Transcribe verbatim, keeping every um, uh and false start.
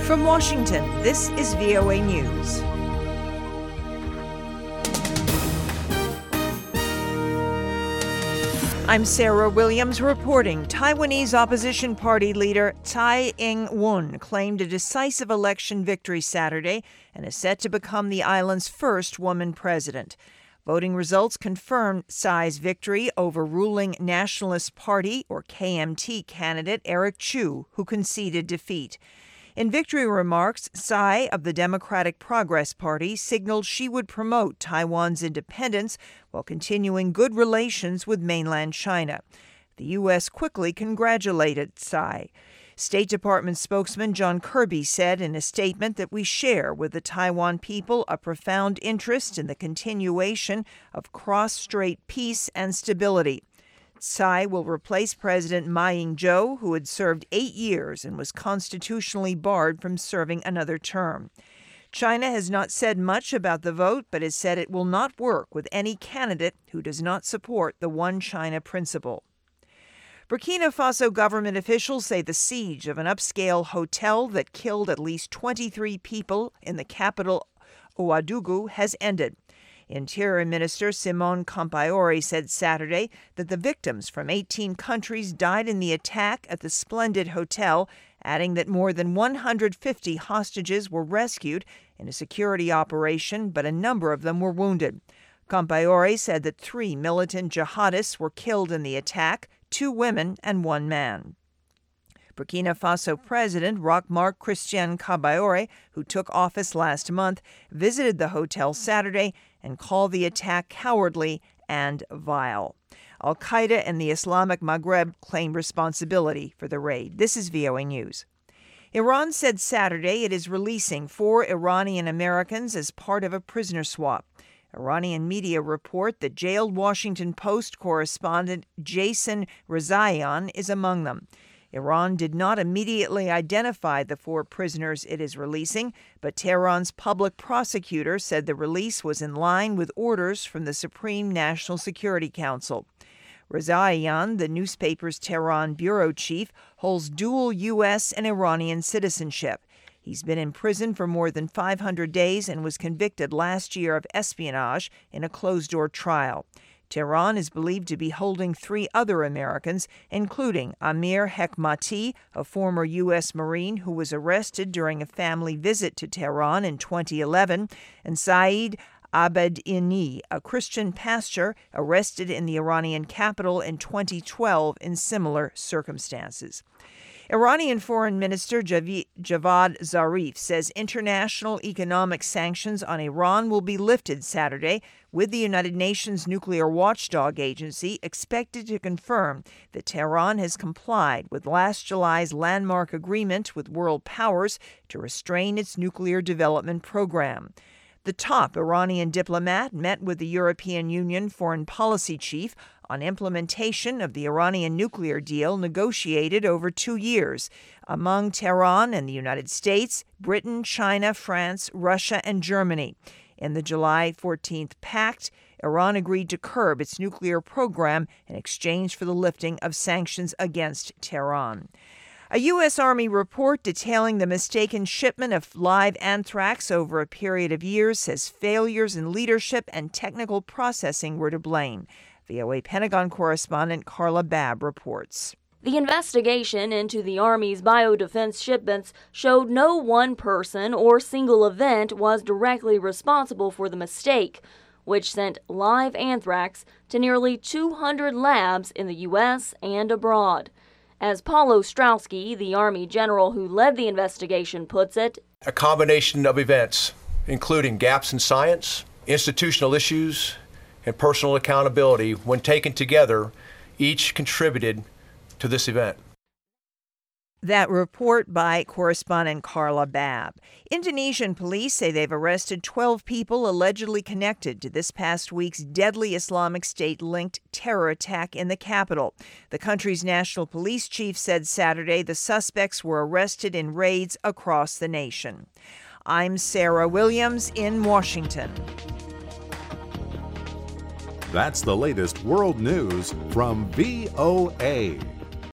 From Washington, this is V O A News. I'm Sarah Williams reporting. Taiwanese opposition party leader Tsai Ing-wen claimed a decisive election victory Saturday and is set to become the island's first woman president. Voting results confirmed Tsai's victory over ruling Nationalist Party, or K M T, candidate Eric Chu, who conceded defeat. In victory remarks, Tsai of the Democratic Progress Party signaled she would promote Taiwan's independence while continuing good relations with mainland China. The U S quickly congratulated Tsai. State Department spokesman John Kirby said in a statement that we share with the Taiwan people a profound interest in the continuation of cross-strait peace and stability. Tsai will replace President Ma Ying-jeou, who had served eight years and was constitutionally barred from serving another term. China has not said much about the vote, but has said it will not work with any candidate who does not support the One China principle. Burkina Faso government officials say the siege of an upscale hotel that killed at least twenty-three people in the capital, Ouagadougou, has ended. Interior Minister Simone Compaore said Saturday that the victims from eighteen countries died in the attack at the Splendid Hotel, adding that more than one hundred fifty hostages were rescued in a security operation, but a number of them were wounded. Compaore said that three militant jihadists were killed in the attack, two women and one man. Burkina Faso President Roch-Marc Christian Kaboré, who took office last month, visited the hotel Saturday and called the attack cowardly and vile. Al-Qaeda and the Islamic Maghreb claim responsibility for the raid. This is V O A News. Iran said Saturday it is releasing four Iranian Americans as part of a prisoner swap. Iranian media report that jailed Washington Post correspondent Jason Rezaian is among them. Iran did not immediately identify the four prisoners it is releasing, but Tehran's public prosecutor said the release was in line with orders from the Supreme National Security Council. Rezaian, the newspaper's Tehran bureau chief, holds dual U S and Iranian citizenship. He's been in prison for more than five hundred days and was convicted last year of espionage in a closed-door trial. Tehran is believed to be holding three other Americans, including Amir Hekmati, a former U S Marine who was arrested during a family visit to Tehran in twenty eleven, and Saeed Abedini, a Christian pastor arrested in the Iranian capital in twenty twelve in similar circumstances. Iranian Foreign Minister Javad Zarif says international economic sanctions on Iran will be lifted Saturday, with the United Nations Nuclear Watchdog Agency expected to confirm that Tehran has complied with last July's landmark agreement with world powers to restrain its nuclear development program. The top Iranian diplomat met with the European Union foreign policy chief on implementation of the Iranian nuclear deal negotiated over two years among Tehran and the United States, Britain, China, France, Russia, and Germany. In the July fourteenth pact, Iran agreed to curb its nuclear program in exchange for the lifting of sanctions against Tehran. A U S Army report detailing the mistaken shipment of live anthrax over a period of years says failures in leadership and technical processing were to blame. V O A Pentagon correspondent Carla Babb reports. The investigation into the Army's biodefense shipments showed no one person or single event was directly responsible for the mistake, which sent live anthrax to nearly two hundred labs in the U S and abroad. As Paul Ostrowski, the Army general who led the investigation, puts it, a combination of events, including gaps in science, institutional issues, and personal accountability, when taken together, each contributed to this event. That report by correspondent Carla Babb. Indonesian police say they've arrested twelve people allegedly connected to this past week's deadly Islamic State-linked terror attack in the capital. The country's national police chief said Saturday the suspects were arrested in raids across the nation. I'm Sarah Williams in Washington. That's the latest world news from V O A.